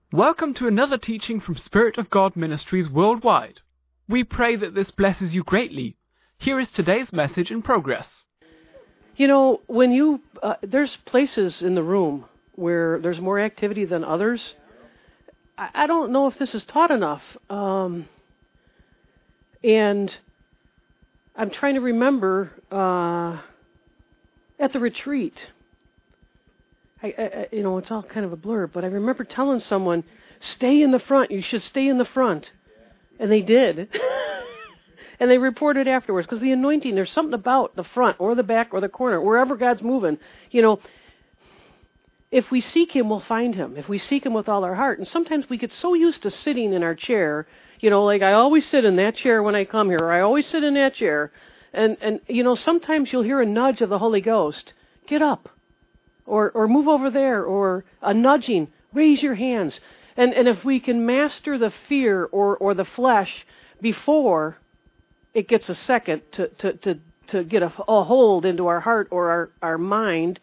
Welcome to another teaching from Spirit of God Ministries worldwide. We pray that this blesses you greatly. Here is today's message in progress. You know, when there's places in the room where there's more activity than others. I don't know if this is taught enough. And I'm trying to remember at the retreat. It's all kind of a blur, but I remember telling someone, stay in the front, you should stay in the front. And they did. And they reported afterwards, because the anointing, there's something about the front or the back or the corner, wherever God's moving. You know, if we seek Him, we'll find Him. If we seek Him with all our heart. And sometimes we get so used to sitting in our chair, like I always sit in that chair when I come here, or I always sit in that chair. And sometimes you'll hear a nudge of the Holy Ghost. Get up. Or move over there, or a nudging, raise your hands. And if we can master the fear or the flesh before it gets a second to get a hold into our heart or our mind,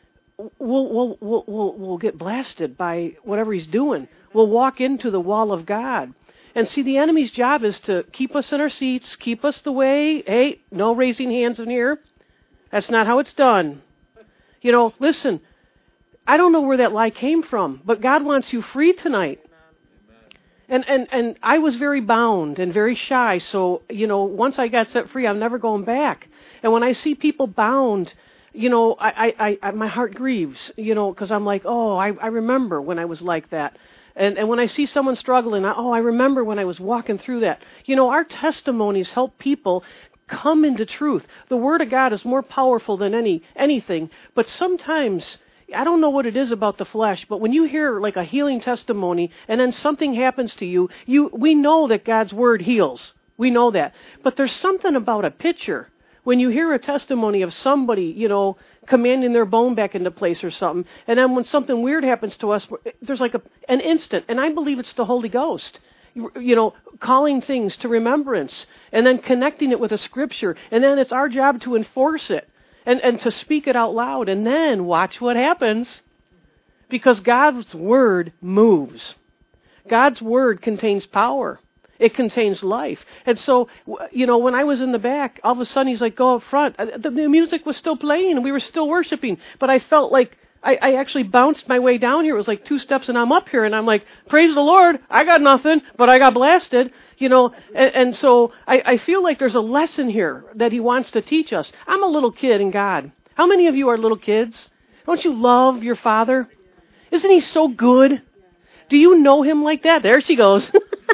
we'll get blasted by whatever he's doing. We'll walk into the wall of God. And see, the enemy's job is to keep us in our seats, keep us the way. Hey, no raising hands in here. That's not how it's done. Listen, I don't know where that lie came from, but God wants you free tonight. And I was very bound and very shy, so, once I got set free, I'm never going back. And when I see people bound, I my heart grieves, because I'm like, I remember when I was like that. And when I see someone struggling, I remember when I was walking through that. Our testimonies help people come into truth. The Word of God is more powerful than anything, but sometimes, I don't know what it is about the flesh, but when you hear like a healing testimony and then something happens to you, we know that God's Word heals. We know that. But there's something about a picture. When you hear a testimony of somebody, commanding their bone back into place or something, and then when something weird happens to us, there's like an instant, and I believe it's the Holy Ghost. Calling things to remembrance and then connecting it with a scripture. And then it's our job to enforce it and to speak it out loud and then watch what happens, because God's Word moves. God's Word contains power. It contains life. And so, when I was in the back, all of a sudden he's like, go up front. The music was still playing and we were still worshiping, but I felt like I actually bounced my way down here. It was like 2 steps and I'm up here and I'm like, praise the Lord, I got nothing, but I got blasted, and so I feel like there's a lesson here that he wants to teach us. I'm a little kid in God. How many of you are little kids? Don't you love your Father? Isn't He so good? Do you know Him like that? There she goes.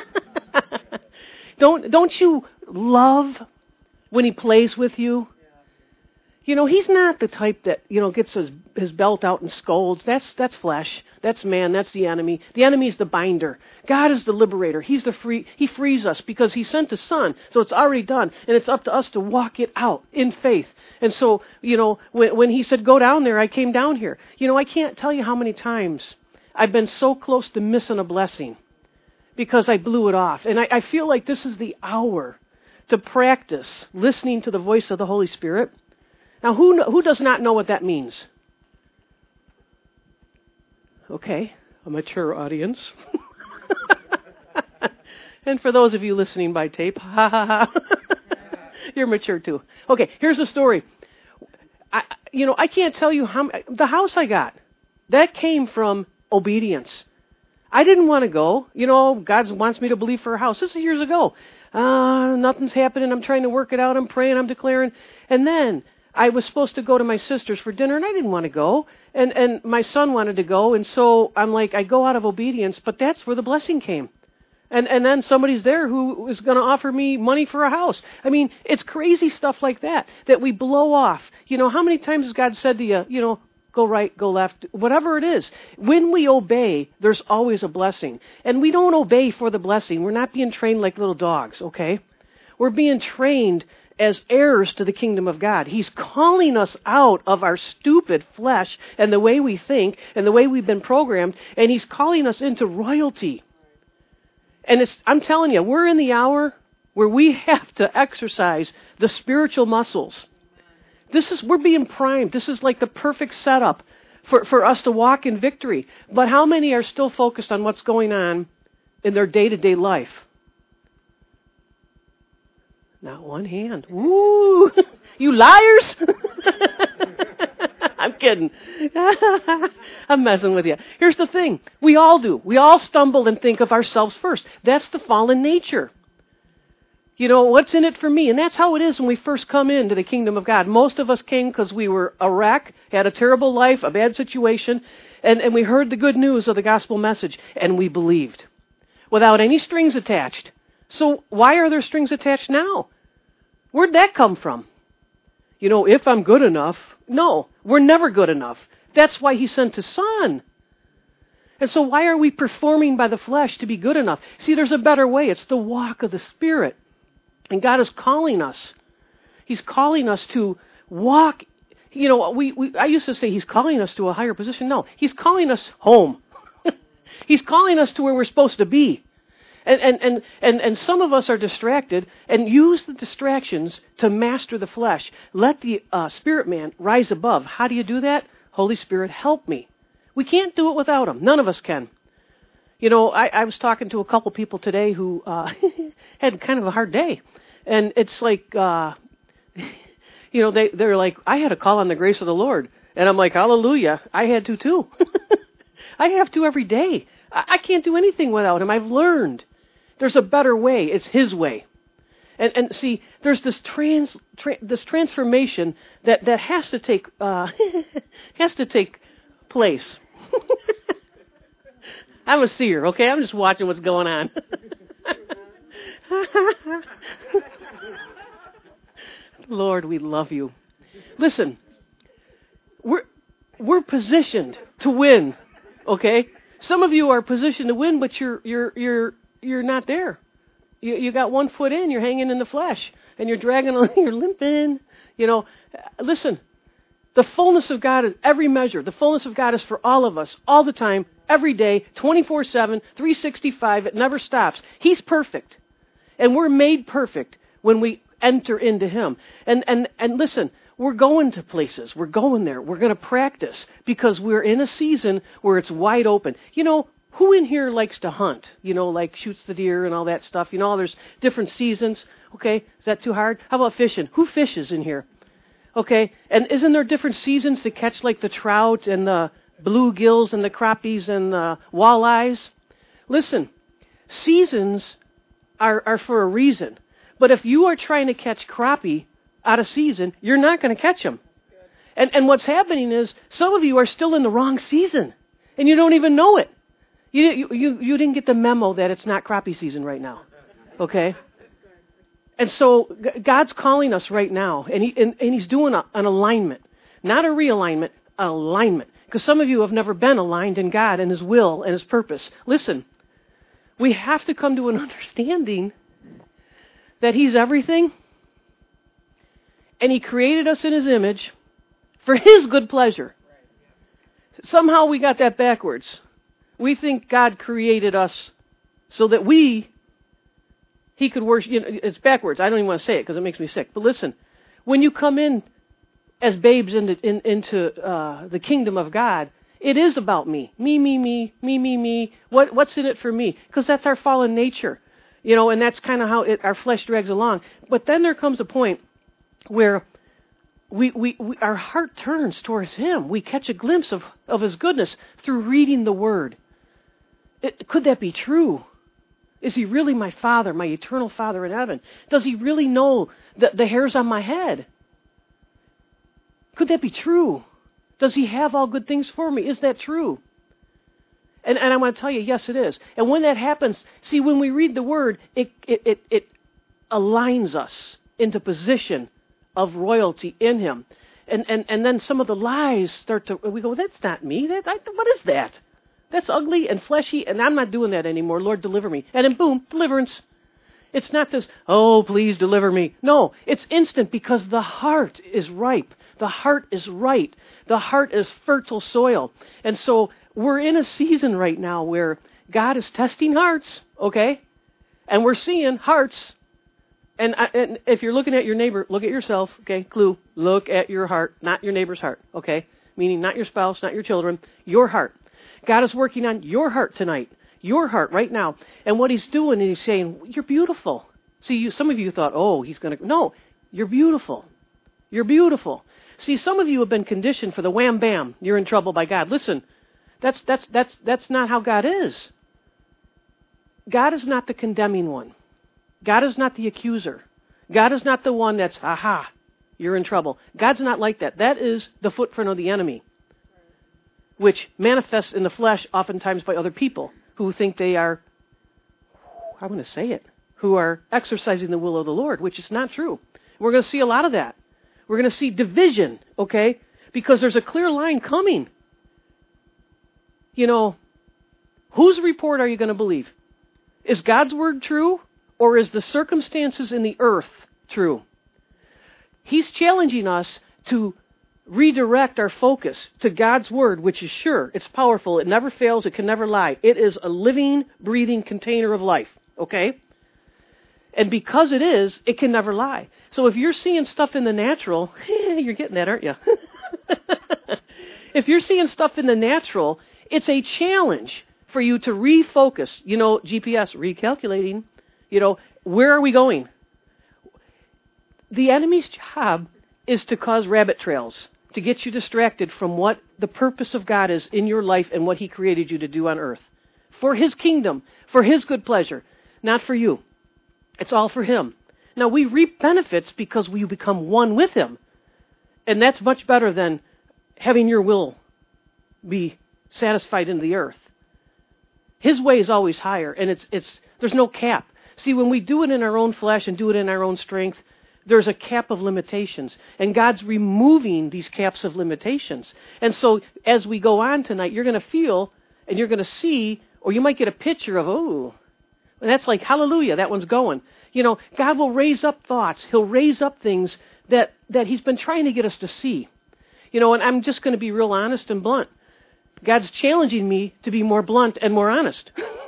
Don't you love when He plays with you? He's not the type that, gets his belt out and scolds. That's flesh. That's man. That's the enemy. The enemy is the binder. God is the liberator. He frees us because He sent His Son. So it's already done. And it's up to us to walk it out in faith. And so, when He said, go down there, I came down here. I can't tell you how many times I've been so close to missing a blessing because I blew it off. And I feel like this is the hour to practice listening to the voice of the Holy Spirit. Now, who does not know what that means? Okay, a mature audience. And for those of you listening by tape, ha ha ha, you're mature too. Okay, here's the story. I can't tell you the house I got, that came from obedience. I didn't want to go. God wants me to believe for a house. This is years ago. Nothing's happening. I'm trying to work it out. I'm praying. I'm declaring. And then I was supposed to go to my sister's for dinner, and I didn't want to go. And my son wanted to go, and so I'm like, I go out of obedience, but that's where the blessing came. And then somebody's there who is going to offer me money for a house. I mean, it's crazy stuff like that we blow off. How many times has God said to you, go right, go left, whatever it is. When we obey, there's always a blessing. And we don't obey for the blessing. We're not being trained like little dogs, okay? We're being trained as heirs to the kingdom of God. He's calling us out of our stupid flesh and the way we think and the way we've been programmed, and He's calling us into royalty. And I'm telling you, we're in the hour where we have to exercise the spiritual muscles. We're being primed. This is like the perfect setup for us to walk in victory. But how many are still focused on what's going on in their day-to-day life? Not one hand. Woo! You liars! I'm kidding. I'm messing with you. Here's the thing. We all do. We all stumble and think of ourselves first. That's the fallen nature. You know, what's in it for me? And that's how it is when we first come into the kingdom of God. Most of us came because we were a wreck, had a terrible life, a bad situation, and we heard the good news of the gospel message, and we believed without any strings attached. So why are there strings attached now? Where'd that come from? You know, if I'm good enough. No, we're never good enough. That's why he sent his son. And so why are we performing by the flesh to be good enough? See, there's a better way. It's the walk of the Spirit. And God is calling us. He's calling us to walk. You know, I used to say he's calling us to a higher position. No, he's calling us home. He's calling us to where we're supposed to be. And some of us are distracted and use the distractions to master the flesh. Let the spirit man rise above. How do you do that? Holy Spirit, help me. We can't do it without him. None of us can. You know, I was talking to a couple people today who had kind of a hard day. And it's like, you know, they're like, I had a call on the grace of the Lord. And I'm like, hallelujah. I had to too. I have to every day. I can't do anything without him. I've learned. There's a better way. It's his way. And see, there's this this transformation that has to take place. I'm a seer, okay? I'm just watching what's going on. Lord, we love you. Listen, we're positioned to win, okay? Some of you are positioned to win, but you're not there. You got 1 foot in, you're hanging in the flesh, and you're dragging on, you're limping. You know, listen, the fullness of God is every measure. The fullness of God is for all of us, all the time, every day, 24/7, 365. It never stops. He's perfect, and we're made perfect when we enter into him. And listen, we're going to places. We're going there. We're going to practice because we're in a season where it's wide open. You know, who in here likes to hunt? You know, like shoots the deer and all that stuff. You know, there's different seasons. Okay, is that too hard? How about fishing? Who fishes in here? Okay, and isn't there different seasons to catch like the trout and the bluegills and the crappies and the walleyes? Listen, seasons are for a reason. But if you are trying to catch crappie out of season, you're not going to catch them. And what's happening is some of you are still in the wrong season, and you don't even know it. You didn't get the memo that it's not crappie season right now, okay? And so God's calling us right now, and He's doing an alignment, not a realignment, an alignment. Because some of you have never been aligned in God and His will and His purpose. Listen, we have to come to an understanding that He's everything, and He created us in His image for His good pleasure. Somehow we got that backwards. We think God created us so that He could worship. You know, it's backwards. I don't even want to say it because it makes me sick. But listen, when you come in as babes into the kingdom of God, it is about me. Me. What's in it for me? Because that's our fallen nature. You know, and that's kind of how our flesh drags along. But then there comes a point where our heart turns towards Him. We catch a glimpse of His goodness through reading the Word. Could that be true? Is He really my Father, my eternal Father in heaven? Does He really know the hairs on my head? Could that be true? Does He have all good things for me? Is that true? And I want to tell you, yes, it is. And when that happens, see, when we read the Word, it aligns us into position of royalty in Him. And then some of the lies start to, we go, that's not me. What is that? That's ugly and fleshy, and I'm not doing that anymore. Lord, deliver me. And then boom, deliverance. It's not this, oh, please deliver me. No, it's instant because the heart is ripe. The heart is right. The heart is fertile soil. And so we're in a season right now where God is testing hearts, okay? And we're seeing hearts. And if you're looking at your neighbor, look at yourself, okay? Clue, look at your heart, not your neighbor's heart, okay? meaning not your spouse, not your children, your heart. God is working on your heart tonight, your heart right now. And what he's doing is he's saying, you're beautiful. See, some of you thought, oh, he's going to, no, you're beautiful. You're beautiful. See, some of you have been conditioned for the wham bam, you're in trouble by God. Listen, that's not how God is. God is not the condemning one. God is not the accuser. God is not the one that's, aha, you're in trouble. God's not like that. That is the footprint of the enemy, which manifests in the flesh oftentimes by other people who think they are, I'm going to say it, who are exercising the will of the Lord, which is not true. We're going to see a lot of that. We're going to see division, okay? Because there's a clear line coming. You know, whose report are you going to believe? Is God's word true, or is the circumstances in the earth true? He's challenging us to redirect our focus to God's word, which is sure, it's powerful, it never fails, it can never lie. It is a living, breathing container of life, okay? And because it is, it can never lie. So if you're seeing stuff in the natural, you're getting that, aren't you? If you're seeing stuff in the natural, it's a challenge for you to refocus. You know, GPS, recalculating. You know, where are we going? The enemy's job is to cause rabbit trails, to get you distracted from what the purpose of God is in your life and what he created you to do on earth. For his kingdom, for his good pleasure, not for you. It's all for him. Now, we reap benefits because we become one with him. And that's much better than having your will be satisfied in the earth. His way is always higher, and there's no cap. See, when we do it in our own flesh and do it in our own strength, there's a cap of limitations. And God's removing these caps of limitations. And so as we go on tonight, you're going to feel and you're going to see, or you might get a picture of, oh, and that's like, hallelujah, that one's going. You know, God will raise up thoughts. He'll raise up things that he's been trying to get us to see. You know, and I'm just going to be real honest and blunt. God's challenging me to be more blunt and more honest.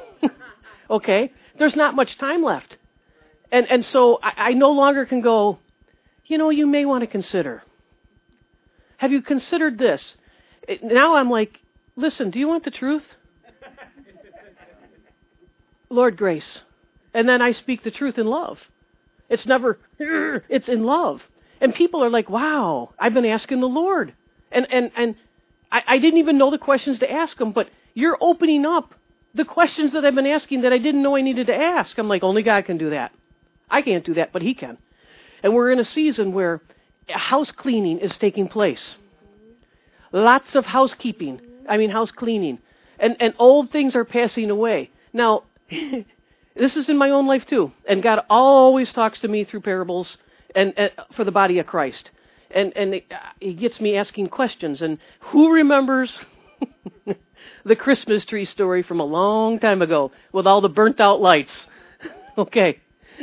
Okay? There's not much time left. And so I no longer can go, you know, you may want to consider. Have you considered this? Now I'm like, listen, do you want the truth? Lord, grace. And then I speak the truth in love. It's never, it's in love. And people are like, wow, I've been asking the Lord. And I didn't even know the questions to ask him, but you're opening up the questions that I've been asking that I didn't know I needed to ask. I'm like, only God can do that. I can't do that, but he can. And we're in a season where house cleaning is taking place. Lots of housekeeping. House cleaning. And old things are passing away. Now, this is in my own life too. And God always talks to me through parables and for the body of Christ. And he gets me asking questions. And who remembers the Christmas tree story from a long time ago with all the burnt out lights? Okay.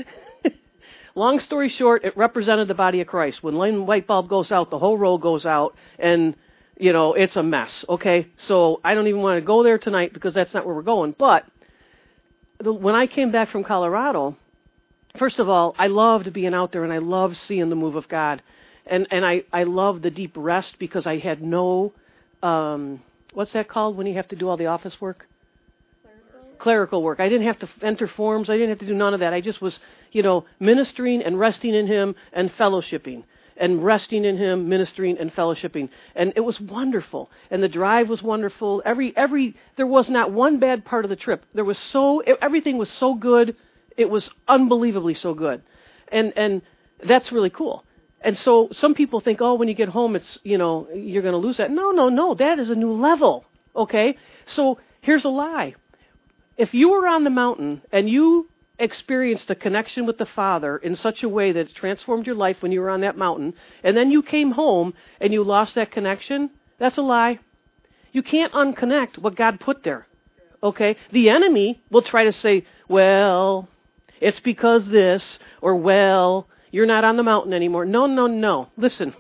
Long story short, it represented the body of Christ. When one light bulb goes out, the whole row goes out, and, you know, it's a mess, okay? So I don't even want to go there tonight because that's not where we're going. But when I came back from Colorado, first of all, I loved being out there, and I loved seeing the move of God. And I loved the deep rest because I had no, what's that called when you have to do all the office work? Clerical work. I didn't have to enter forms. I didn't have to do none of that. I just was, ministering and resting in him and fellowshipping. And resting in him, ministering and fellowshipping. And it was wonderful. And the drive was wonderful. There was not one bad part of the trip. Everything was so good. It was unbelievably so good. And that's really cool. And so some people think, oh, when you get home, it's, you're going to lose that. No. That is a new level. Okay? So here's a lie. If you were on the mountain and you experienced a connection with the Father in such a way that it transformed your life when you were on that mountain, and then you came home and you lost that connection, that's a lie. You can't unconnect what God put there. Okay? The enemy will try to say, well, it's because this, or well, you're not on the mountain anymore. No. Listen,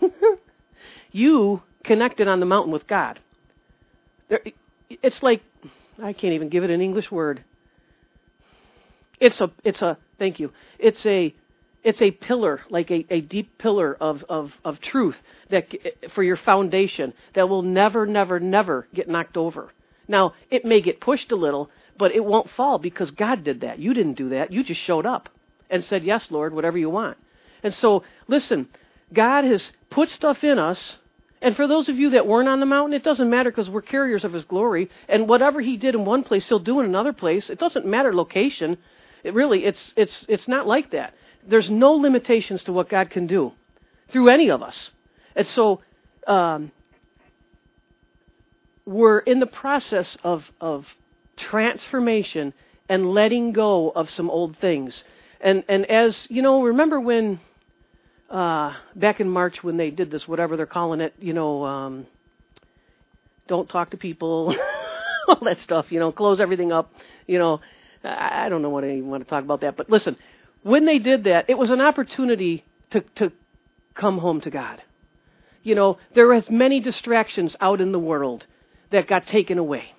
you connected on the mountain with God. It's like, I can't even give it an English word. Thank you. It's a It's a pillar, like a deep pillar of truth that for your foundation that will never, never, never get knocked over. Now, it may get pushed a little, but it won't fall because God did that. You didn't do that. You just showed up and said, yes, Lord, whatever you want. And so, listen, God has put stuff in us. And for those of you that weren't on the mountain, it doesn't matter because we're carriers of His glory. And whatever He did in one place, He'll do in another place. It doesn't matter location. It's not like that. There's no limitations to what God can do through any of us. And so we're in the process of transformation and letting go of some old things. And as, you know, remember when back in March when they did this, whatever they're calling it, you know, don't talk to people, all that stuff, you know, close everything up, you know. I don't know what I want to talk about that, but listen, when they did that, it was an opportunity to come home to God. You know, there was many distractions out in the world that got taken away.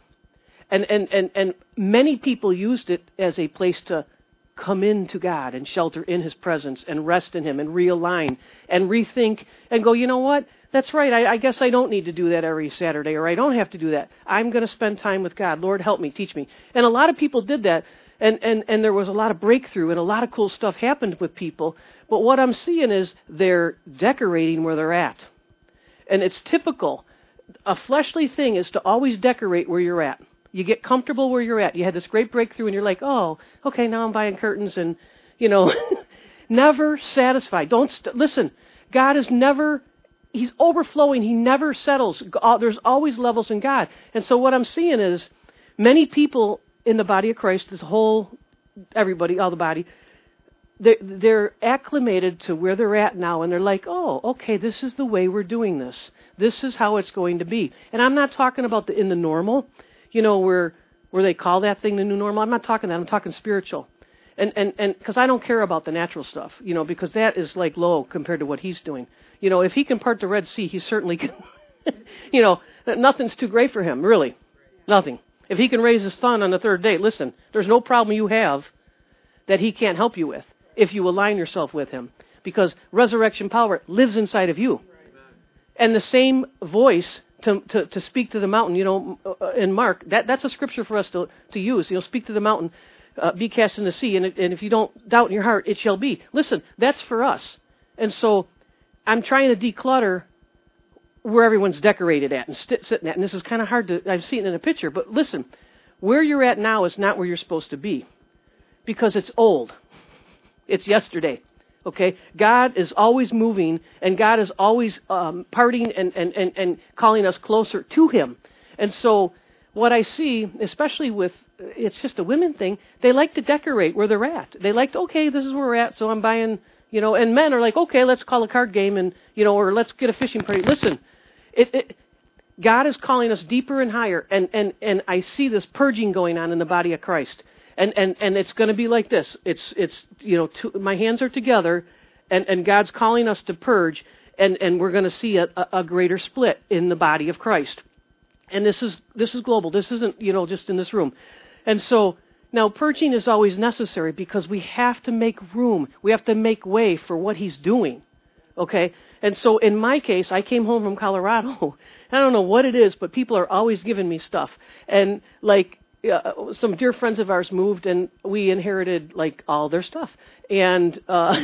And many people used it as a place to come into God and shelter in His presence and rest in Him and realign and rethink and go, you know what? That's right. I guess I don't need to do that every Saturday, or I don't have to do that. I'm going to spend time with God. Lord, help me, teach me. And a lot of people did that, and there was a lot of breakthrough, and a lot of cool stuff happened with people. But what I'm seeing is they're decorating where they're at. And it's typical. A fleshly thing is to always decorate where you're at. You get comfortable where you're at. You had this great breakthrough, and you're like, oh, okay, now I'm buying curtains, and, you know, never satisfied. Listen, God is never... He's overflowing. He never settles. There's always levels in God. And so what I'm seeing is many people in the body of Christ, everybody, all the body, they're acclimated to where they're at now, and they're like, oh, okay, this is the way we're doing this. This is how it's going to be. And I'm not talking about in the normal, you know, where they call that thing the new normal. I'm not talking that. I'm talking spiritual. And because I don't care about the natural stuff, you know, because that is like low compared to what He's doing. You know, if He can part the Red Sea, He certainly can. You know, nothing's too great for Him, really. Nothing. If He can raise His son on the third day, listen, there's no problem you have that He can't help you with if you align yourself with Him. Because resurrection power lives inside of you. And the same voice to speak to the mountain, you know, in Mark, that's a scripture for us to use. You know, speak to the mountain, be cast in the sea, and if you don't doubt in your heart, it shall be. Listen, that's for us. And so I'm trying to declutter where everyone's decorated at and sitting at. And this is kind of hard I've seen it in a picture. But listen, where you're at now is not where you're supposed to be. Because it's old. It's yesterday. Okay? God is always moving, and God is always parting and calling us closer to Him. And so what I see, especially with, it's just a women thing, they like to decorate where they're at. They like to, okay, this is where we're at, so I'm buying... You know, and men are like, okay, let's call a card game and, you know, or let's get a fishing party. Listen, God is calling us deeper and higher. And I see this purging going on in the body of Christ. And it's going to be like this. It's you know, my hands are together and God's calling us to purge and we're going to see a greater split in the body of Christ. And this is global. This isn't, you know, just in this room. And so, now, purging is always necessary because we have to make room. We have to make way for what He's doing, okay? And so in my case, I came home from Colorado. I don't know what it is, but people are always giving me stuff. And, like, some dear friends of ours moved, and we inherited, like, all their stuff. And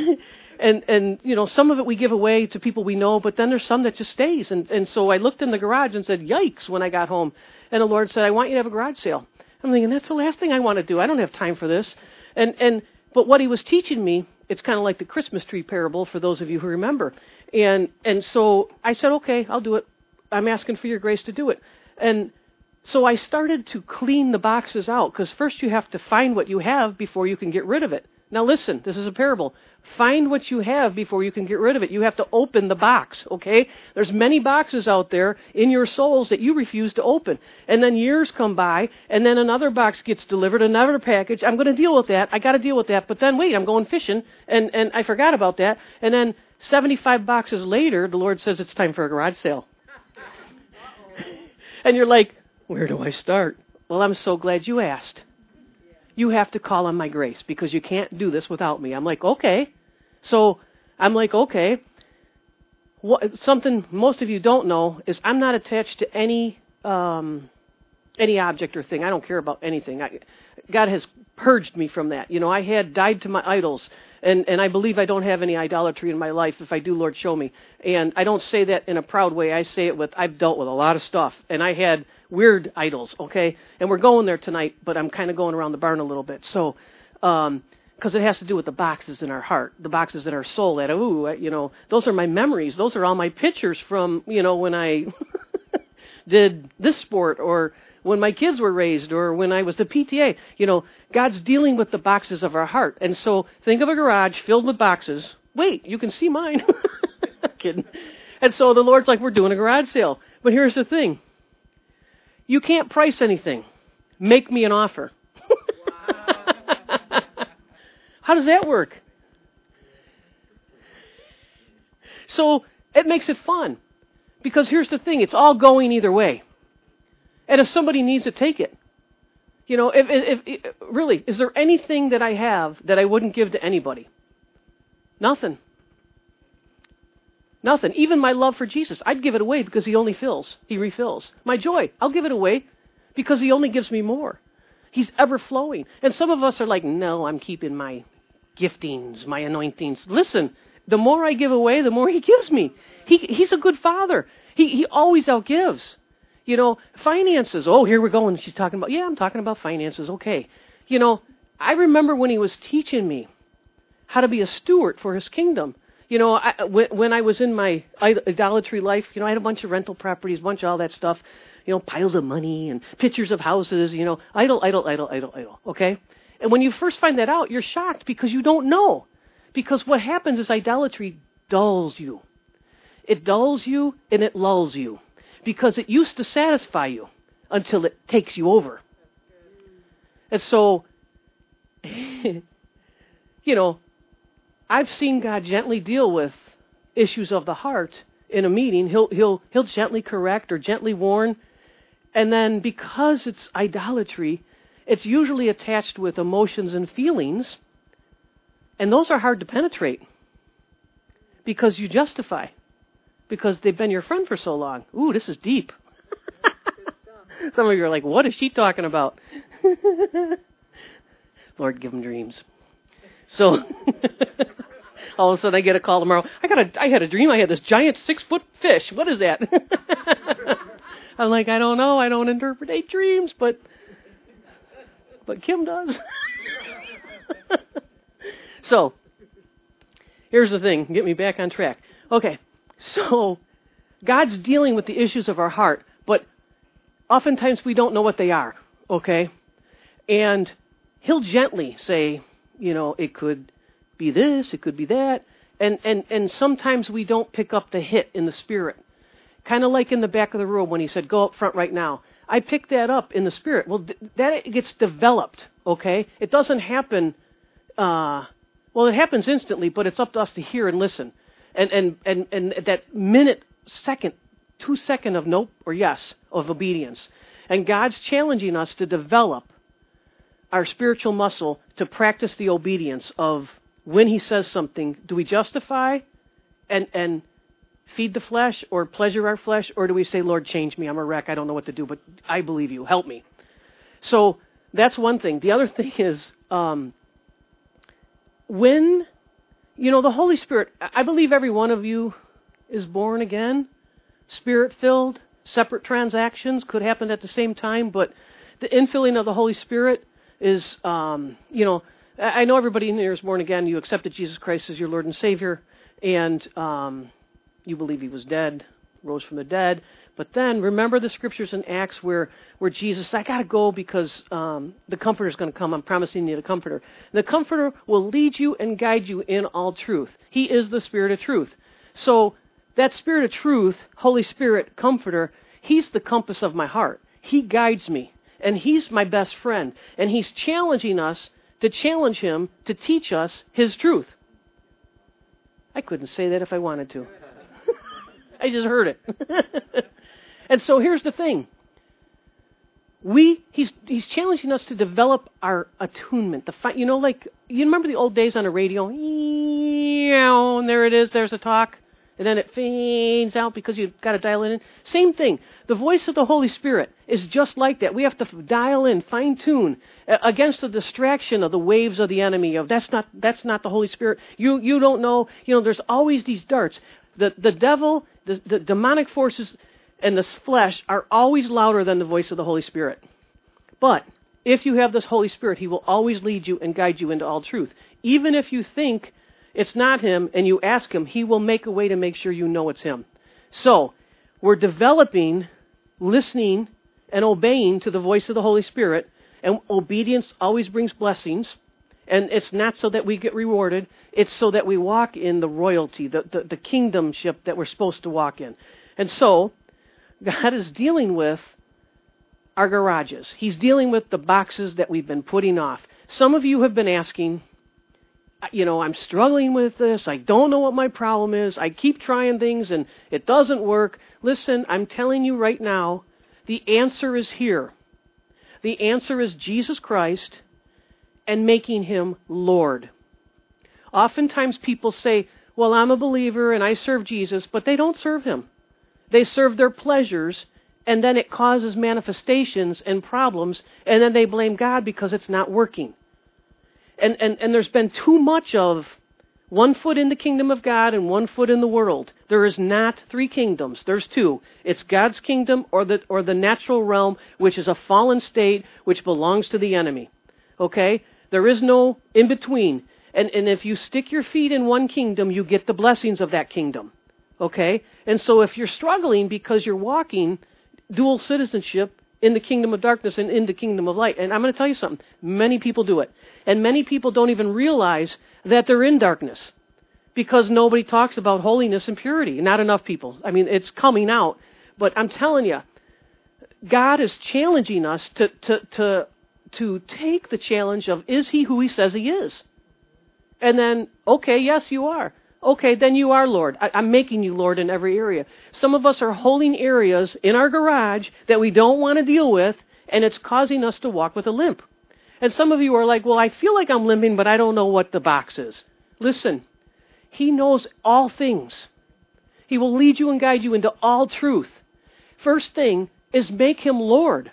you know, some of it we give away to people we know, but then there's some that just stays. And so I looked in the garage and said, yikes, when I got home. And the Lord said, I want you to have a garage sale. I'm thinking, that's the last thing I want to do. I don't have time for this. But what He was teaching me, it's kind of like the Christmas tree parable for those of you who remember. And so I said, okay, I'll do it. I'm asking for your grace to do it. And so I started to clean the boxes out, because first you have to find what you have before you can get rid of it. Now listen, this is a parable. Find what you have before you can get rid of it. You have to open the box, okay? There's many boxes out there in your souls that you refuse to open. And then years come by, and then another box gets delivered, another package. I'm going to deal with that. I got to deal with that. But then wait, I'm going fishing, and I forgot about that. And then 75 boxes later, the Lord says it's time for a garage sale. And you're like, where do I start? Well, I'm so glad you asked. You have to call on my grace because you can't do this without me. I'm like, okay. So I'm like, okay. Something most of you don't know is I'm not attached to any object or thing. I don't care about anything. God has purged me from that. I had died to my idols, and I believe I don't have any idolatry in my life. If I do, Lord, show me. And I don't say that in a proud way. I say it with, I've dealt with a lot of stuff, and I had weird idols, okay? And we're going there tonight, but I'm kind of going around the barn a little bit. So, because it has to do with the boxes in our heart, the boxes in our soul that, those are my memories. Those are all my pictures from, when I did this sport, or when my kids were raised, or when I was the PTA. God's dealing with the boxes of our heart. And so think of a garage filled with boxes. Wait, you can see mine. Kidding. And so the Lord's like, we're doing a garage sale. But here's the thing. You can't price anything. Make me an offer. How does that work? So it makes it fun. Because here's the thing. It's all going either way. And if somebody needs it, take it. If really, is there anything that I have that I wouldn't give to anybody? Nothing. Nothing. Even my love for Jesus, I'd give it away because he only fills. He refills. My joy, I'll give it away because he only gives me more. He's ever flowing. And some of us are like, no, I'm keeping my giftings, my anointings. Listen, the more I give away, the more he gives me. He's a good father. He always outgives. Finances. Oh, here we're going. She's talking about, I'm talking about finances. Okay. I remember when he was teaching me how to be a steward for his kingdom. When I was in my idolatry life, I had a bunch of rental properties, a bunch of all that stuff, piles of money and pictures of houses, idol. Okay. And when you first find that out, you're shocked because you don't know. Because what happens is idolatry dulls you. It dulls you and it lulls you. Because it used to satisfy you until it takes you over. And so, I've seen God gently deal with issues of the heart in a meeting. He'll gently correct or gently warn. And then because it's idolatry, it's usually attached with emotions and feelings. And those are hard to penetrate. Because you justify. Because they've been your friend for so long. Ooh, this is deep. Some of you are like, what is she talking about? Lord, give them dreams. So, all of a sudden I get a call tomorrow. I had a dream I had this giant 6-foot fish. What is that? I'm like, I don't know. I don't interpret dreams, but Kim does. So, here's the thing. Get me back on track. Okay. So, God's dealing with the issues of our heart, but oftentimes we don't know what they are, okay? And he'll gently say, it could be this, it could be that, and sometimes we don't pick up the hit in the spirit. Kind of like in the back of the room when he said, go up front right now. I picked that up in the spirit. Well, that gets developed, okay? It doesn't happen, it happens instantly, but it's up to us to hear and listen. And that minute, second, 2 second of nope or yes of obedience. And God's challenging us to develop our spiritual muscle to practice the obedience of when he says something, do we justify and feed the flesh or pleasure our flesh, or do we say, Lord, change me, I'm a wreck, I don't know what to do, but I believe you, help me. So that's one thing. The other thing is when... the Holy Spirit, I believe every one of you is born again, Spirit-filled, separate transactions could happen at the same time, but the infilling of the Holy Spirit is, I know everybody in here is born again. You accepted Jesus Christ as your Lord and Savior, and you believe he was dead, rose from the dead. But then remember the scriptures in Acts where Jesus, I got to go because the Comforter is going to come. I'm promising you the Comforter. The Comforter will lead you and guide you in all truth. He is the Spirit of truth. So that Spirit of truth, Holy Spirit, Comforter, he's the compass of my heart. He guides me, and he's my best friend. And he's challenging us to challenge him to teach us his truth. I couldn't say that if I wanted to. I just heard it. And so here's the thing. He's challenging us to develop our attunement. You remember the old days on the radio? And there it is, there's a talk. And then it fades out because you've got to dial it in. Same thing. The voice of the Holy Spirit is just like that. We have to dial in, fine-tune against the distraction of the waves of the enemy. That's not the Holy Spirit. You don't know. There's always these darts. The devil, the demonic forces, and the flesh are always louder than the voice of the Holy Spirit. But if you have this Holy Spirit, He will always lead you and guide you into all truth. Even if you think it's not Him and you ask Him, He will make a way to make sure you know it's Him. So, we're developing, listening, and obeying to the voice of the Holy Spirit, and obedience always brings blessings, and it's not so that we get rewarded, it's so that we walk in the royalty, the kingdomship that we're supposed to walk in. And so, God is dealing with our garages. He's dealing with the boxes that we've been putting off. Some of you have been asking, I'm struggling with this. I don't know what my problem is. I keep trying things and it doesn't work. Listen, I'm telling you right now, the answer is here. The answer is Jesus Christ and making Him Lord. Oftentimes people say, well, I'm a believer and I serve Jesus, but they don't serve Him. They serve their pleasures, and then it causes manifestations and problems, and then they blame God because it's not working. And there's been too much of one foot in the kingdom of God and one foot in the world. There is not three kingdoms. There's two. It's God's kingdom or the natural realm, which is a fallen state, which belongs to the enemy. Okay? There is no in between. And if you stick your feet in one kingdom, you get the blessings of that kingdom. Okay? And so if you're struggling because you're walking dual citizenship in the kingdom of darkness and in the kingdom of light. And I'm going to tell you something. Many people do it. And many people don't even realize that they're in darkness because nobody talks about holiness and purity. Not enough people. I mean, it's coming out. But I'm telling you, God is challenging us to take the challenge of, is He who He says He is? And then, okay, yes, you are. Okay, then you are Lord. I'm making you Lord in every area. Some of us are holding areas in our garage that we don't want to deal with, and it's causing us to walk with a limp. And some of you are like, well, I feel like I'm limping, but I don't know what the box is. Listen, He knows all things. He will lead you and guide you into all truth. First thing is make Him Lord.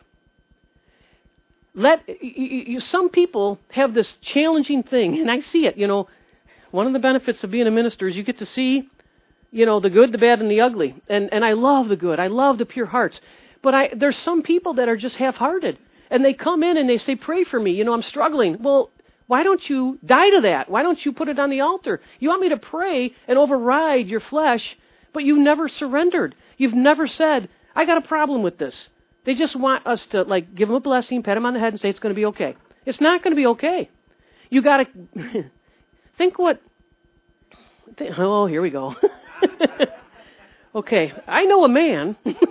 Some people have this challenging thing, and I see it, One of the benefits of being a minister is you get to see, the good, the bad, and the ugly. And I love the good. I love the pure hearts. But there's some people that are just half-hearted. And they come in and they say, pray for me. I'm struggling. Well, why don't you die to that? Why don't you put it on the altar? You want me to pray and override your flesh, but you've never surrendered. You've never said, I got a problem with this. They just want us to, give them a blessing, pat them on the head, and say it's going to be okay. It's not going to be okay. You got to... here we go. Okay, I know a man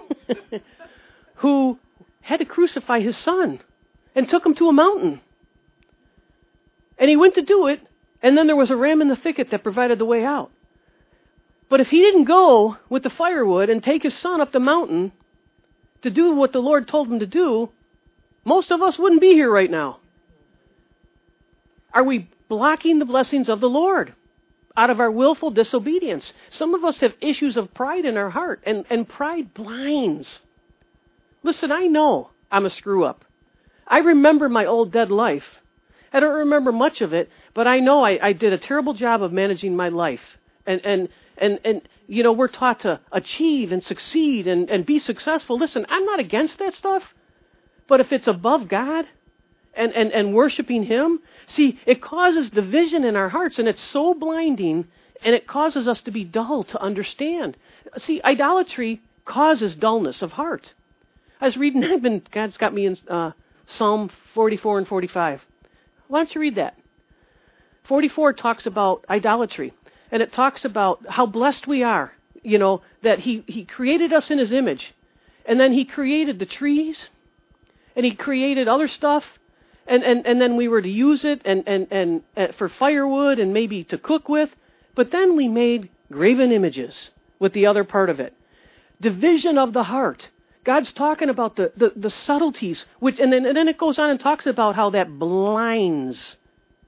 who had to crucify his son and took him to a mountain. And he went to do it, and then there was a ram in the thicket that provided the way out. But if he didn't go with the firewood and take his son up the mountain to do what the Lord told him to do, most of us wouldn't be here right now. Are we blocking the blessings of the Lord out of our willful disobedience? Some of us have issues of pride in our heart, and pride blinds. Listen, I know I'm a screw-up. I remember my old dead life. I don't remember much of it, but I know I did a terrible job of managing my life. And we're taught to achieve and succeed and be successful. Listen, I'm not against that stuff, but if it's above God, and worshiping Him, see, it causes division in our hearts, and it's so blinding, and it causes us to be dull to understand. See, idolatry causes dullness of heart. I was reading, God's got me in Psalm 44 and 45. Why don't you read that? 44 talks about idolatry, and it talks about how blessed we are, that He created us in His image, and then He created the trees, and He created other stuff, and then we were to use it and for firewood and maybe to cook with. But then we made graven images with the other part of it. Division of the heart. God's talking about the subtleties, and then it goes on and talks about how that blinds.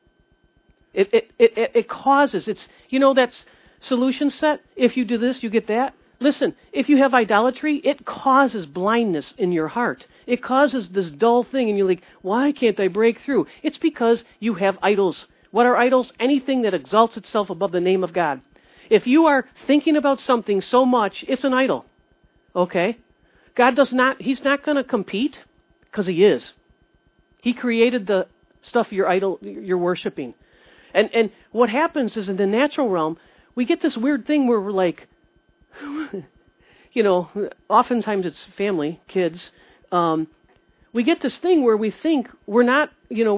It causes. It's, that's solution set. If you do this, you get that. Listen, if you have idolatry, it causes blindness in your heart. It causes this dull thing, and you're like, why can't I break through? It's because you have idols. What are idols? Anything that exalts itself above the name of God. If you are thinking about something so much, it's an idol. Okay? God He's not going to compete, because He is. He created the stuff you're worshiping. And what happens is, in the natural realm, we get this weird thing where we're like, oftentimes it's family, kids. We get this thing where we think we're not,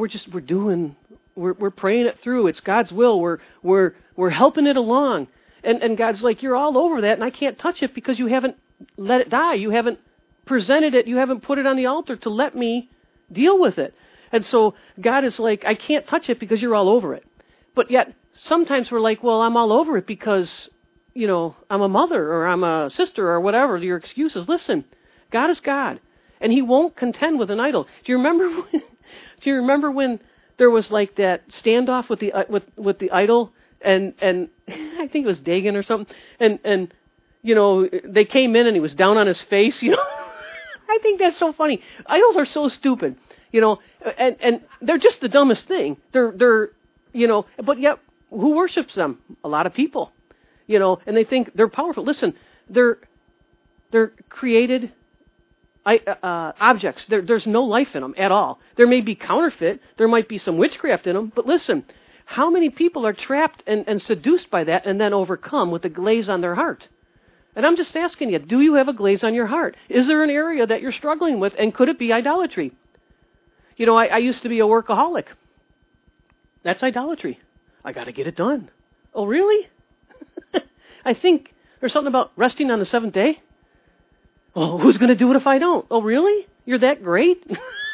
we're praying it through. It's God's will. We're helping it along. And God's like, you're all over that, and I can't touch it because you haven't let it die. You haven't presented it. You haven't put it on the altar to let me deal with it. And so God is like, I can't touch it because you're all over it. But yet, sometimes we're like, well, I'm all over it because, I'm a mother or I'm a sister or whatever, your excuses. Listen, God is God, and He won't contend with an idol. Do you remember when there was like that standoff with the idol, and I think it was Dagon or something, and they came in and he was down on his face, I think that's so funny. Idols are so stupid, and they're just the dumbest thing. They're but yet who worships them? A lot of people. And they think they're powerful. Listen, they're created objects. There's no life in them at all. There may be counterfeit. There might be some witchcraft in them. But listen, how many people are trapped and seduced by that and then overcome with a glaze on their heart? And I'm just asking you, do you have a glaze on your heart? Is there an area that you're struggling with, and could it be idolatry? I used to be a workaholic. That's idolatry. I got to get it done. Oh, really? I think there's something about resting on the seventh day. Oh, who's going to do it if I don't? Oh, really? You're that great?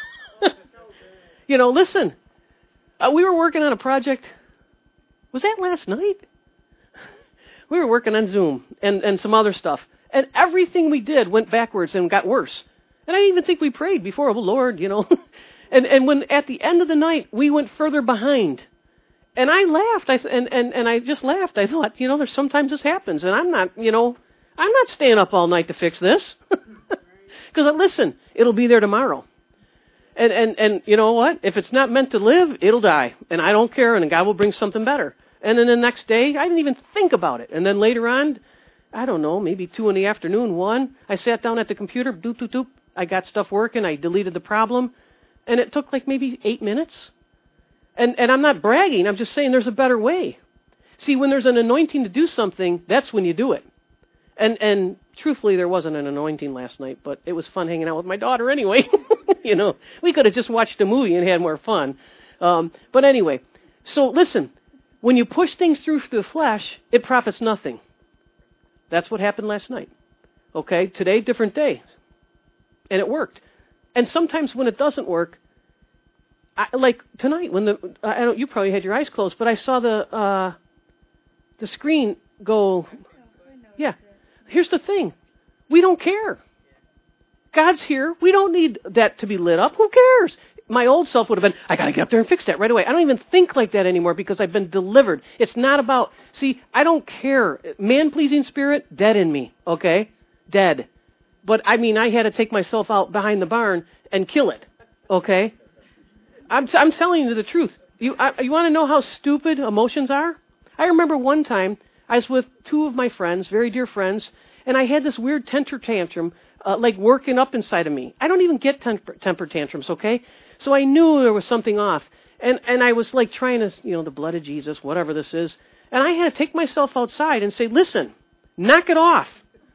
Listen, we were working on a project. Was that last night? We were working on Zoom and some other stuff. And everything we did went backwards and got worse. And I didn't even think we prayed before. Oh, Lord, And when at the end of the night, we went further behind. And I laughed, and I just laughed. I thought, there's sometimes this happens, and I'm not staying up all night to fix this. Because listen, it'll be there tomorrow. And you know what? If it's not meant to live, it'll die. And I don't care, and God will bring something better. And then the next day, I didn't even think about it. And then later on, I don't know, maybe 2 in the afternoon, 1, I sat down at the computer, doop, doop, doop. I got stuff working, I deleted the problem, and it took like maybe 8 minutes. And I'm not bragging, I'm just saying there's a better way. See, when there's an anointing to do something, that's when you do it. And truthfully, there wasn't an anointing last night, but it was fun hanging out with my daughter anyway. We could have just watched a movie and had more fun. But anyway, so listen, when you push things through the flesh, it profits nothing. That's what happened last night. Okay, today, different day. And it worked. And sometimes when it doesn't work, like tonight, when you probably had your eyes closed, but I saw the screen go. Yeah. Here's the thing. We don't care. God's here. We don't need that to be lit up. Who cares? My old self would have been, I got to get up there and fix that right away. I don't even think like that anymore because I've been delivered. It's not about, I don't care. Man-pleasing spirit, dead in me, okay? Dead. But, I had to take myself out behind the barn and kill it, okay? I'm telling you the truth. You want to know how stupid emotions are? I remember one time I was with 2 of my friends, very dear friends, and I had this weird temper tantrum, like working up inside of me. I don't even get temper tantrums, okay? So I knew there was something off. And I was like trying to, the blood of Jesus, whatever this is. And I had to take myself outside and say, listen, knock it off.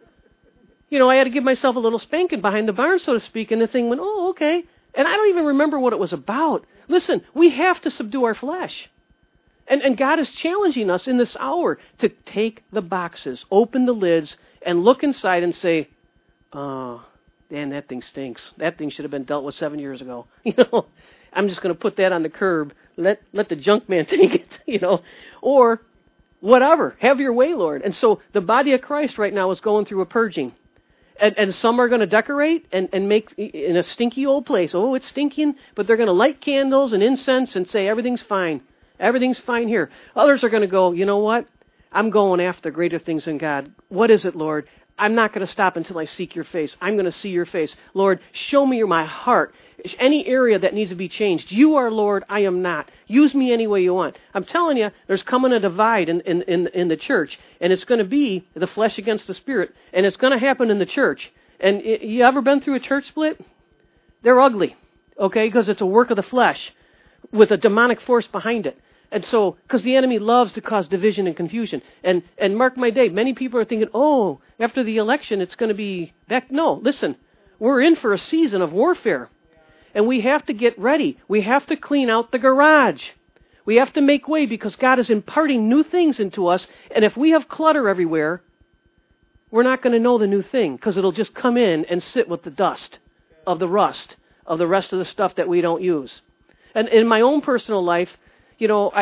I had to give myself a little spanking behind the barn, so to speak, and the thing went, oh, okay. And I don't even remember what it was about. Listen, we have to subdue our flesh. And God is challenging us in this hour to take the boxes, open the lids, and look inside and say, oh, man, that thing stinks. That thing should have been dealt with 7 years ago. I'm just going to put that on the curb. Let the junk man take it, Or whatever. Have your way, Lord. And so the body of Christ right now is going through a purging. And some are going to decorate and make in a stinky old place. Oh, it's stinking, but they're going to light candles and incense and say everything's fine. Everything's fine here. Others are going to go, you know what? I'm going after greater things in God. What is it, Lord? I'm not going to stop until I seek your face. I'm going to see your face. Lord, show me my heart. Any area that needs to be changed. You are Lord, I am not. Use me any way you want. I'm telling you, there's coming a divide in the church, and it's going to be the flesh against the spirit, and it's going to happen in the church. And you ever been through a church split? They're ugly, okay, because it's a work of the flesh with a demonic force behind it. And so, because the enemy loves to cause division and confusion. And mark my day, many people are thinking, oh, after the election, it's going to be back. No, listen, we're in for a season of warfare. And we have to get ready. We have to clean out the garage. We have to make way because God is imparting new things into us. And if we have clutter everywhere, we're not going to know the new thing because it'll just come in and sit with the dust of the rust of the rest of the stuff that we don't use. And in my own personal life, you know,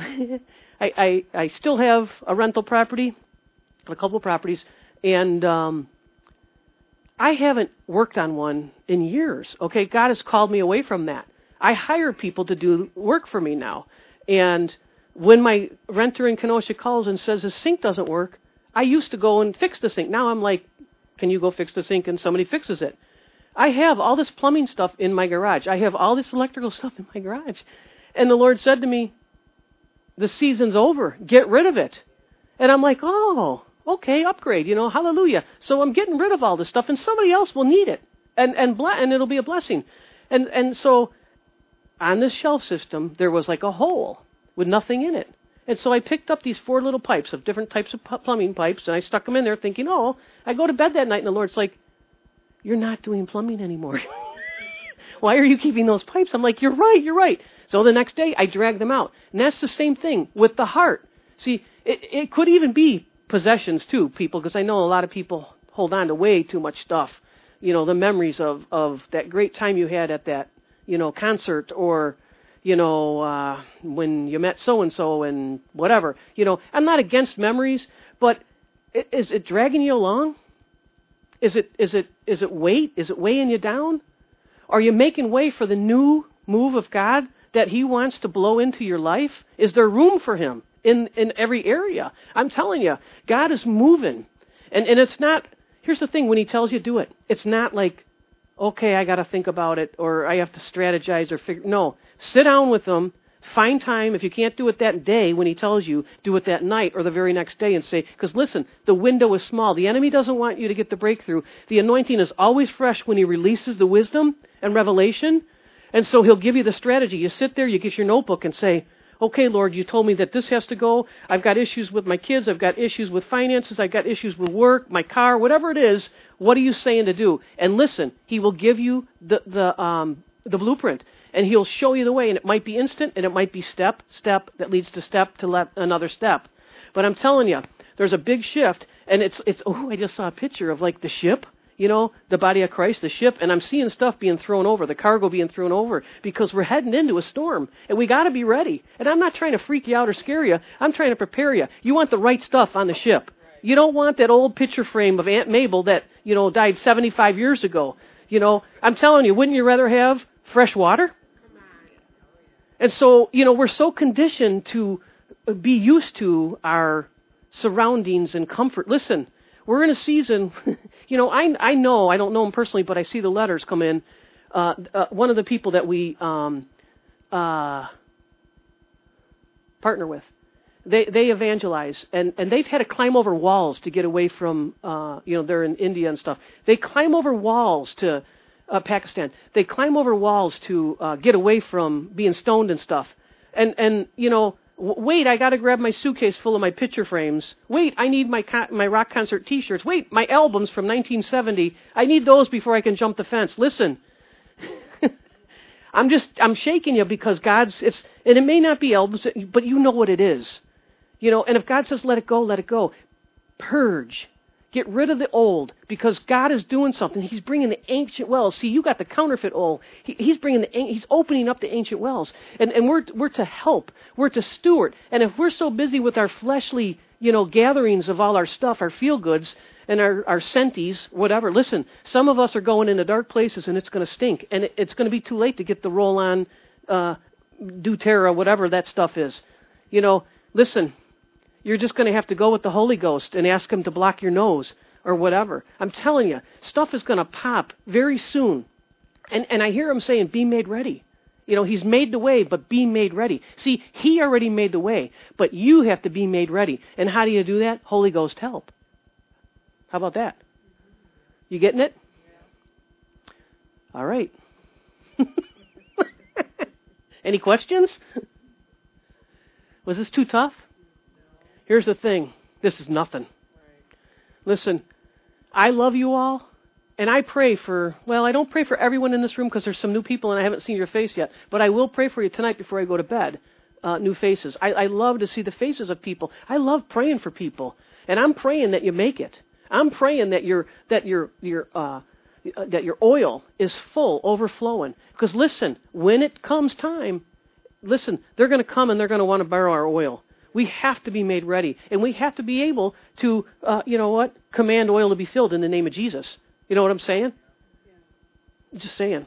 I still have a rental property, a couple of properties, and I haven't worked on one in years. Okay, God has called me away from that. I hire people to do work for me now. And when my renter in Kenosha calls and says his sink doesn't work, I used to go and fix the sink. Now I'm like, can you go fix the sink? And somebody fixes it. I have all this plumbing stuff in my garage. I have all this electrical stuff in my garage. And the Lord said to me, the season's over. Get rid of it. And I'm like, oh, okay, upgrade, you know, hallelujah. So I'm getting rid of all this stuff, and somebody else will need it, and it'll be a blessing. And so on this shelf system, there was like a hole with nothing in it. And so I picked up these 4 little pipes of different types of plumbing pipes, and I stuck them in there thinking, oh, I go to bed that night, and the Lord's like, you're not doing plumbing anymore. Why are you keeping those pipes? I'm like, you're right. So the next day, I dragged them out. And that's the same thing with the heart. See, it could even be possessions too, people, because I know a lot of people hold on to way too much stuff. You know, the memories of that great time you had at that, you know, concert, or, you know, when you met so-and-so and whatever. You know, I'm not against memories, but is it dragging you along? Is it weight? Is it weighing you down? Are you making way for the new move of God that He wants to blow into your life? Is there room for Him in every area? I'm telling you, God is moving. And it's not, here's the thing, when He tells you do it, it's not like, okay, I got to think about it, or I have to strategize or figure. No, sit down with Him, find time. If you can't do it that day when He tells you, do it that night or the very next day and say, because listen, the window is small. The enemy doesn't want you to get the breakthrough. The anointing is always fresh when He releases the wisdom and revelation. And so He'll give you the strategy. You sit there, you get your notebook and say, okay, Lord, you told me that this has to go. I've got issues with my kids. I've got issues with finances. I've got issues with work, my car, whatever it is. What are you saying to do? And listen, He will give you the blueprint, and He'll show you the way. And it might be instant, and it might be step that leads to step to another step. But I'm telling you, there's a big shift, and it's. Oh, I just saw a picture of like the ship. You know, the body of Christ, the ship, and I'm seeing stuff being thrown over, the cargo being thrown over, because we're heading into a storm, and we got to be ready. And I'm not trying to freak you out or scare you. I'm trying to prepare you. You want the right stuff on the ship. You don't want that old picture frame of Aunt Mabel that, you know, died 75 years ago. You know, I'm telling you, wouldn't you rather have fresh water? And so, you know, we're so conditioned to be used to our surroundings and comfort. Listen, we're in a season, you know, I know, I don't know him personally, but I see the letters come in. One of the people that we partner with, they evangelize, and they've had to climb over walls to get away from, you know, they're in India and stuff. They climb over walls to Pakistan. They climb over walls to get away from being stoned and stuff. And you know, wait, I got to grab my suitcase full of my picture frames. Wait, I need my rock concert T-shirts. Wait, my albums from 1970. I need those before I can jump the fence. Listen, I'm shaking you because and it may not be albums, but you know what it is. You know, and if God says let it go, let it go. Purge. Get rid of the old, because God is doing something. He's bringing the ancient wells. See, you got the counterfeit oil. He's bringing He's opening up the ancient wells, and we're to help. We're to steward. And if we're so busy with our fleshly, you know, gatherings of all our stuff, our feel goods, and our senses, whatever. Listen, some of us are going into dark places and it's going to stink. And it's going to be too late to get the roll-on doTERRA, whatever that stuff is. Listen, you're just going to have to go with the Holy Ghost and ask him to block your nose or whatever. I'm telling you, stuff is going to pop very soon. And I hear him saying, be made ready. He's made the way, but be made ready. See, he already made the way, but you have to be made ready. And how do you do that? Holy Ghost help. How about that? You getting it? All right. Any questions? Was this too tough? Here's the thing. This is nothing. Listen, I love you all, and I pray for, I don't pray for everyone in this room because there's some new people and I haven't seen your face yet, but I will pray for you tonight before I go to bed, new faces. I love to see the faces of people. I love praying for people, and I'm praying that you make it. I'm praying that your oil is full, overflowing. Because listen, when it comes time, they're going to come and they're going to want to borrow our oil. We have to be made ready, and we have to be able to, command oil to be filled in the name of Jesus. You know what I'm saying? I'm just saying.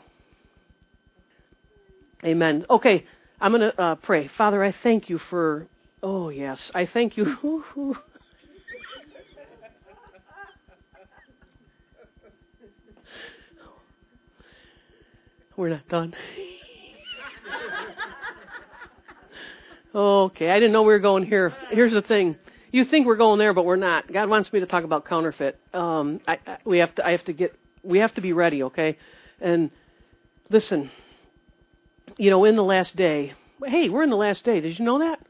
Amen. Okay, I'm going to pray. Father, I thank you for, I thank you. We're not done. Okay, I didn't know we were going here. Here's the thing. You think we're going there, but we're not. God wants me to talk about counterfeit. We have to be ready, okay? And listen, in the last day, hey, we're in the last day. Did you know that?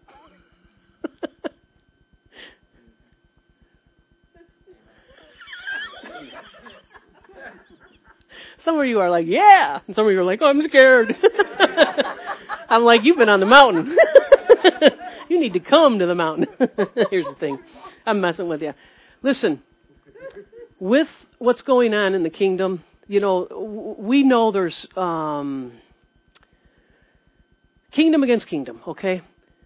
Some of you are like, yeah. And some of you are like, oh, I'm scared. I'm like, you've been on the mountain. You need to come to the mountain. Here's the thing. I'm messing with you. Listen, with what's going on in the kingdom, we know there's kingdom against kingdom, okay?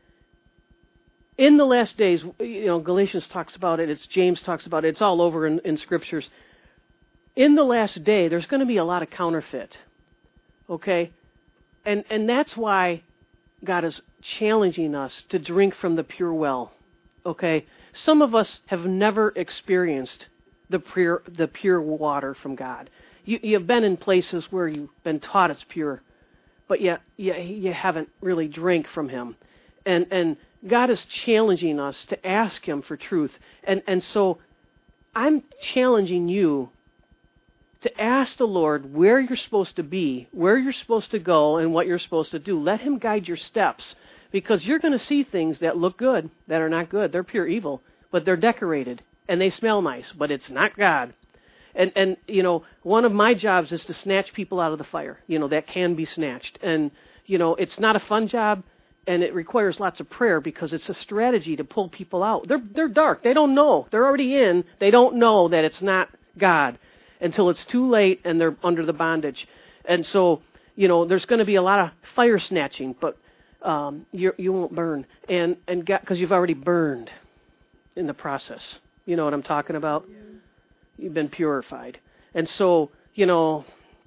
In the last days, Galatians talks about it. It's James talks about it. It's all over in scriptures. In the last day, there's going to be a lot of counterfeit, okay? And that's why God is challenging us to drink from the pure well, okay? Some of us have never experienced the pure water from God. You've been in places where you've been taught it's pure, but yet you haven't really drank from Him. And God is challenging us to ask Him for truth. And so I'm challenging you to ask the Lord where you're supposed to be, where you're supposed to go, and what you're supposed to do. Let Him guide your steps, because you're going to see things that look good, that are not good. They're pure evil, but they're decorated, and they smell nice, but it's not God. And one of my jobs is to snatch people out of the fire, that can be snatched. And, it's not a fun job, and it requires lots of prayer, because it's a strategy to pull people out. They're dark. They don't know. They're already in. They don't know that it's not God until it's too late and they're under the bondage. And so, there's going to be a lot of fire snatching, but you won't burn. And because you've already burned in the process. You know what I'm talking about? Yeah. You've been purified. And so, I'm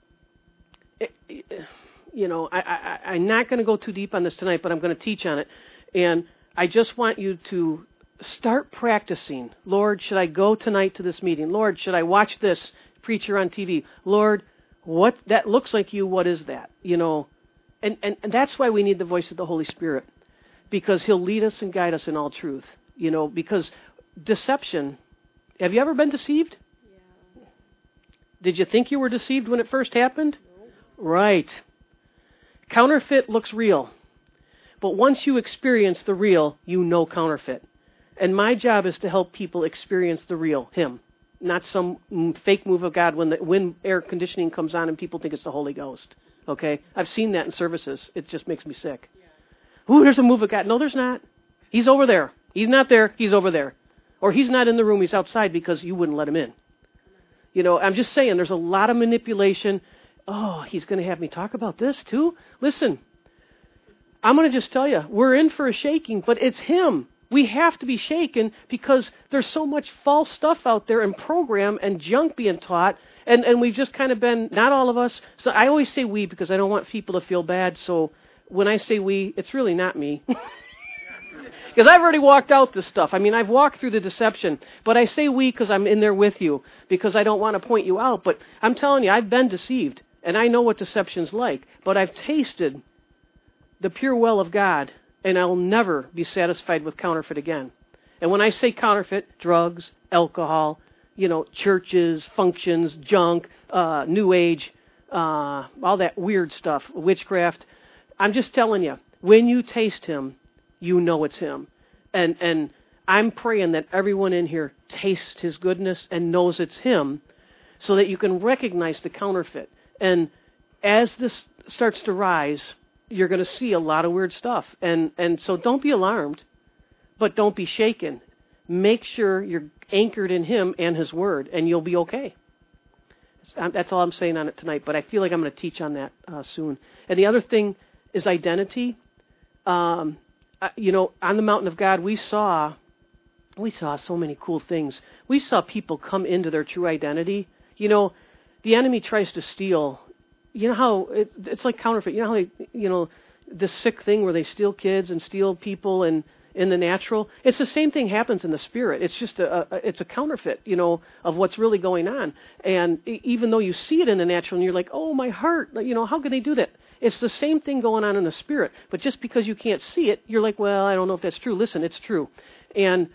not going to go too deep on this tonight, but I'm going to teach on it. And I just want you to start practicing. Lord, should I go tonight to this meeting? Lord, should I watch this preacher on TV? Lord, what that looks like you, what is that? And that's why we need the voice of the Holy Spirit, because He'll lead us and guide us in all truth. Because deception, have you ever been deceived? Yeah. Did you think you were deceived when it first happened? No. Right. Counterfeit looks real, but once you experience the real, counterfeit. And my job is to help people experience the real, Him. Not some fake move of God when air conditioning comes on and people think it's the Holy Ghost. Okay? I've seen that in services. It just makes me sick. Yeah. Ooh, there's a move of God. No, there's not. He's over there. He's not there. He's over there. Or He's not in the room. He's outside because you wouldn't let Him in. I'm just saying there's a lot of manipulation. Oh, He's going to have me talk about this too? Listen, I'm going to just tell you, we're in for a shaking, but it's Him. We have to be shaken because there's so much false stuff out there and program and junk being taught, and we've just kind of been, not all of us, so I always say we because I don't want people to feel bad, so when I say we, it's really not me. Because I've already walked out this stuff. I mean, I've walked through the deception, but I say we because I'm in there with you, because I don't want to point you out, but I'm telling you, I've been deceived, and I know what deception's like, but I've tasted the pure well of God, and I'll never be satisfied with counterfeit again. And when I say counterfeit, drugs, alcohol, churches, functions, junk, New Age, all that weird stuff, witchcraft, I'm just telling you, when you taste Him, you know it's Him. And I'm praying that everyone in here tastes His goodness and knows it's Him so that you can recognize the counterfeit. And as this starts to rise, you're going to see a lot of weird stuff. And so don't be alarmed, but don't be shaken. Make sure you're anchored in Him and His Word, and you'll be okay. That's all I'm saying on it tonight, but I feel like I'm going to teach on that soon. And the other thing is identity. On the mountain of God, we saw so many cool things. We saw people come into their true identity. The enemy tries to steal. You know how it's like counterfeit. You know how the sick thing where they steal kids and steal people and in the natural. It's the same thing happens in the spirit. It's just it's a counterfeit, of what's really going on. And even though you see it in the natural and you're like, oh, my heart, how can they do that? It's the same thing going on in the spirit. But just because you can't see it, you're like, well, I don't know if that's true. Listen, it's true. And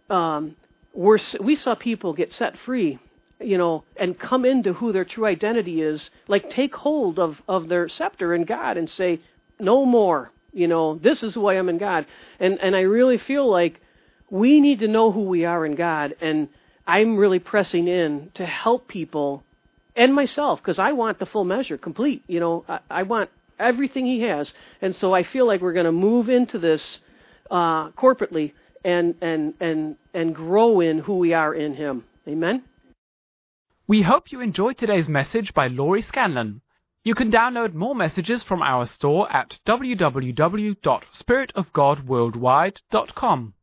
we saw people get set free, and come into who their true identity is, like take hold of their scepter in God and say, no more, this is who I am in God. And I really feel like we need to know who we are in God. And I'm really pressing in to help people and myself, because I want the full measure, complete. I want everything He has. And so I feel like we're going to move into this corporately and grow in who we are in Him. Amen? We hope you enjoyed today's message by Laurie Scanlon. You can download more messages from our store at www.spiritofgodworldwide.com.